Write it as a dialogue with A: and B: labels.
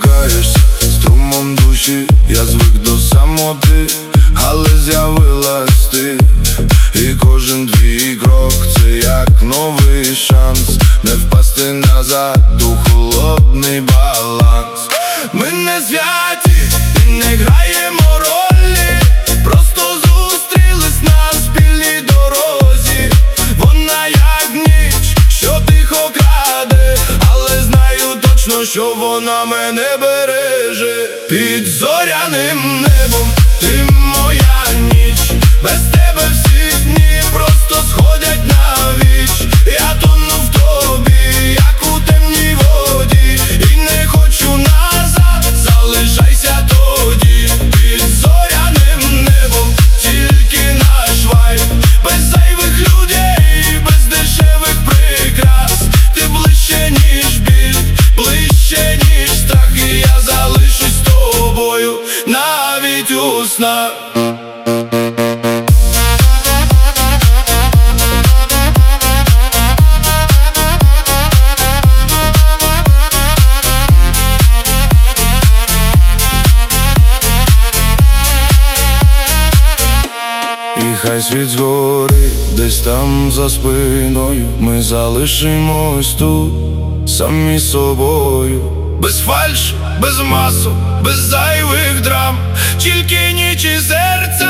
A: торкаєшся струмом душі. Я звик до самоти, але з'явилась ти. І кожен твій крок — це як новий шанс не впасти назад у холодний баланс. Ми не святі і не граємо ролі, просто зустрілись на спільній дорозі. Вона як ніч, що тихо краде, але знаю точно, що вона мене береже. Під зоряним небом ти моя ніч, без тебе всі дні просто сходять на віч. Я тону в тобі, як у темній воді, і не хочу назад, залишайся тоді. Під зоряним небом тільки наш вайб, без зайвих людей, без дешевих прикрас. Ти ближче, ніж біль, ближче, ніж страх, і я залишусь з тобою навіть у снах. І хай світ згорить десь там за спиною, ми залишимось тут самі собою. Без фальш, без масок, без зайвих драм, тільки ніч і серця